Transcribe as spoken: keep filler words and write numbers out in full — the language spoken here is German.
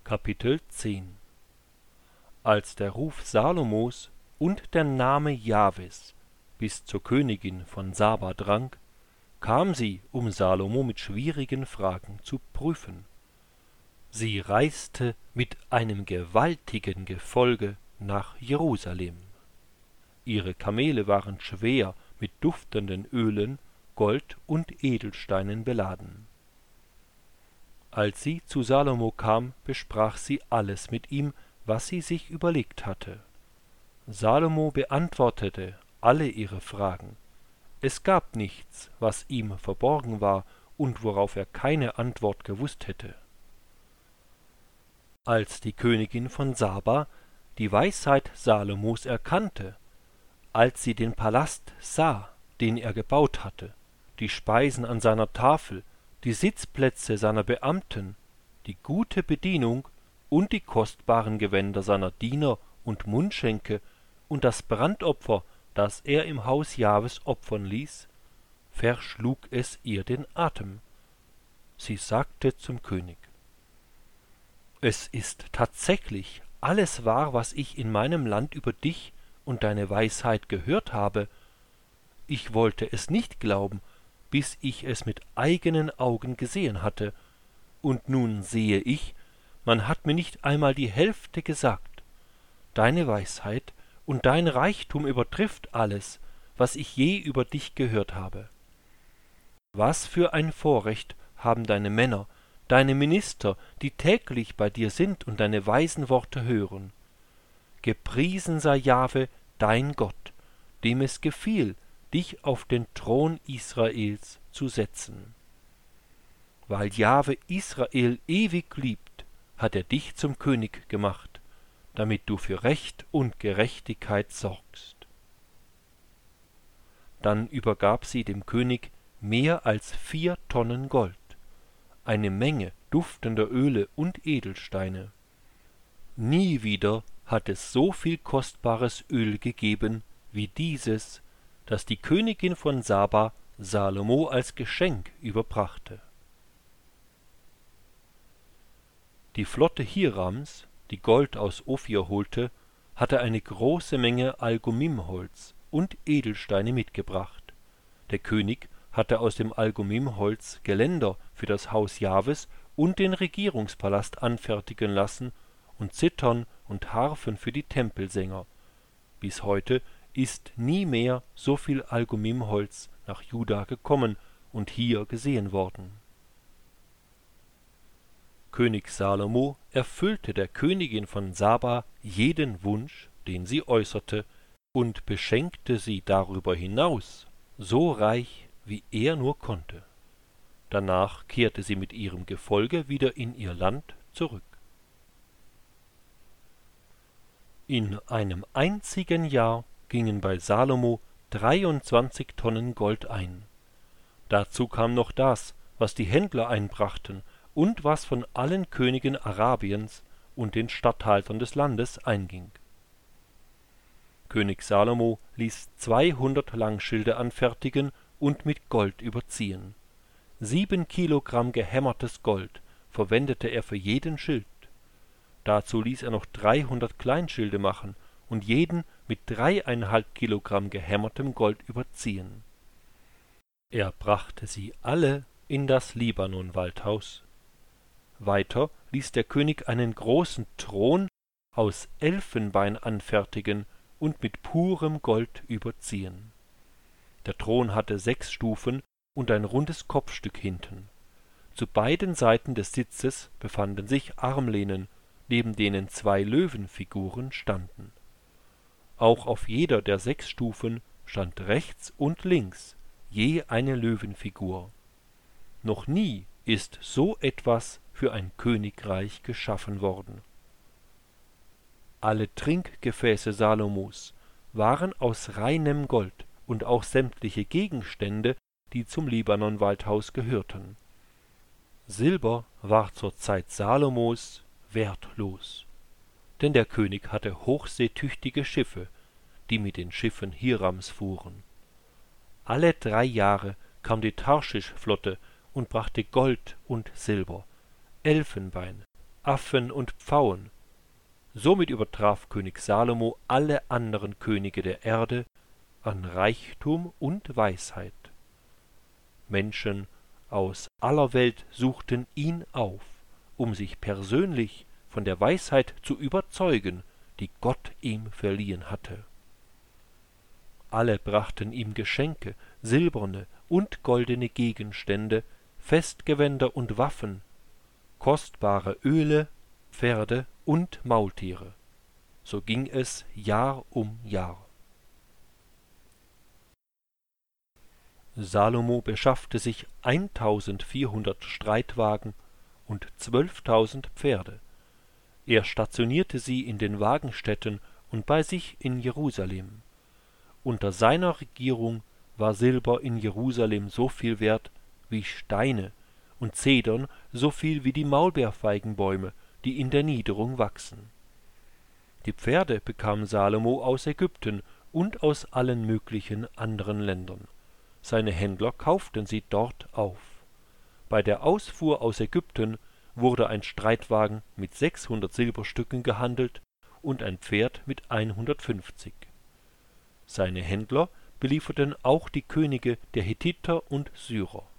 Kapitel zehn. Als der Ruf Salomos und der Name Jahwes bis zur Königin von Saba drang, kam sie, um Salomo mit schwierigen Fragen zu prüfen. Sie reiste mit einem gewaltigen Gefolge nach Jerusalem. Ihre Kamele waren schwer mit duftenden Ölen, Gold und Edelsteinen beladen. Als sie zu Salomo kam, besprach sie alles mit ihm, was sie sich überlegt hatte. Salomo beantwortete alle ihre Fragen. Es gab nichts, was ihm verborgen war und worauf er keine Antwort gewusst hätte. Als die Königin von Saba die Weisheit Salomos erkannte, als sie den Palast sah, den er gebaut hatte, die Speisen an seiner Tafel, die Sitzplätze seiner Beamten, die gute Bedienung und die kostbaren Gewänder seiner Diener und Mundschenke und das Brandopfer, das er im Haus Jahwes opfern ließ, verschlug es ihr den Atem. Sie sagte zum König: »Es ist tatsächlich alles wahr, was ich in meinem Land über dich und deine Weisheit gehört habe. Ich wollte es nicht glauben, bis ich es mit eigenen Augen gesehen hatte, und nun sehe ich, man hat mir nicht einmal die Hälfte gesagt. Deine Weisheit und dein Reichtum übertrifft alles, was ich je über dich gehört habe. Was für ein Vorrecht haben deine Männer, deine Minister, die täglich bei dir sind und deine weisen Worte hören. Gepriesen sei Jahwe, dein Gott, dem es gefiel, dich auf den Thron Israels zu setzen. Weil Jahwe Israel ewig liebt, hat er dich zum König gemacht, damit du für Recht und Gerechtigkeit sorgst.« Dann übergab sie dem König mehr als vier Tonnen Gold, eine Menge duftender Öle und Edelsteine. Nie wieder hat es so viel kostbares Öl gegeben wie dieses, das die Königin von Saba Salomo als Geschenk überbrachte. Die Flotte Hirams, die Gold aus Ophir holte, hatte eine große Menge Algumimholz und Edelsteine mitgebracht. Der König hatte aus dem Algumimholz Geländer für das Haus Jahwes und den Regierungspalast anfertigen lassen und Zithern und Harfen für die Tempelsänger. Bis heute ist nie mehr so viel Algumimholz nach Juda gekommen und hier gesehen worden. König Salomo erfüllte der Königin von Saba jeden Wunsch, den sie äußerte, und beschenkte sie darüber hinaus so reich, wie er nur konnte. Danach kehrte sie mit ihrem Gefolge wieder in ihr Land zurück. In einem einzigen Jahr gingen bei Salomo dreiundzwanzig Tonnen Gold ein. Dazu kam noch das, was die Händler einbrachten und was von allen Königen Arabiens und den Statthaltern des Landes einging. König Salomo ließ zweihundert Langschilde anfertigen und mit Gold überziehen. Sieben Kilogramm gehämmertes Gold verwendete er für jeden Schild. Dazu ließ er noch dreihundert Kleinschilde machen und jeden mit dreieinhalb Kilogramm gehämmertem Gold überziehen. Er brachte sie alle in das Libanon-Waldhaus. Weiter ließ der König einen großen Thron aus Elfenbein anfertigen und mit purem Gold überziehen. Der Thron hatte sechs Stufen und ein rundes Kopfstück hinten. Zu beiden Seiten des Sitzes befanden sich Armlehnen, neben denen zwei Löwenfiguren standen. Auch auf jeder der sechs Stufen stand rechts und links je eine Löwenfigur. Noch nie ist so etwas für ein Königreich geschaffen worden. Alle Trinkgefäße Salomos waren aus reinem Gold und auch sämtliche Gegenstände, die zum Libanon-Waldhaus gehörten. Silber war zur Zeit Salomos wertlos, denn der König hatte hochseetüchtige Schiffe, die mit den Schiffen Hirams fuhren. Alle drei Jahre kam die Tarschisch-Flotte und brachte Gold und Silber, Elfenbein, Affen und Pfauen. Somit übertraf König Salomo alle anderen Könige der Erde an Reichtum und Weisheit. Menschen aus aller Welt suchten ihn auf, um sich persönlich von der Weisheit zu überzeugen, die Gott ihm verliehen hatte. Alle brachten ihm Geschenke, silberne und goldene Gegenstände, Festgewänder und Waffen, kostbare Öle, Pferde und Maultiere. So ging es Jahr um Jahr. Salomo beschaffte sich eintausendvierhundert Streitwagen und zwölftausend Pferde. Er stationierte sie in den Wagenstätten und bei sich in Jerusalem. Unter seiner Regierung war Silber in Jerusalem so viel wert wie Steine und Zedern so viel wie die Maulbeerfeigenbäume, die in der Niederung wachsen. Die Pferde bekam Salomo aus Ägypten und aus allen möglichen anderen Ländern. Seine Händler kauften sie dort auf. Bei der Ausfuhr aus Ägypten wurde ein Streitwagen mit sechshundert Silberstücken gehandelt und ein Pferd mit hundertfünfzig. Seine Händler belieferten auch die Könige der Hethiter und Syrer.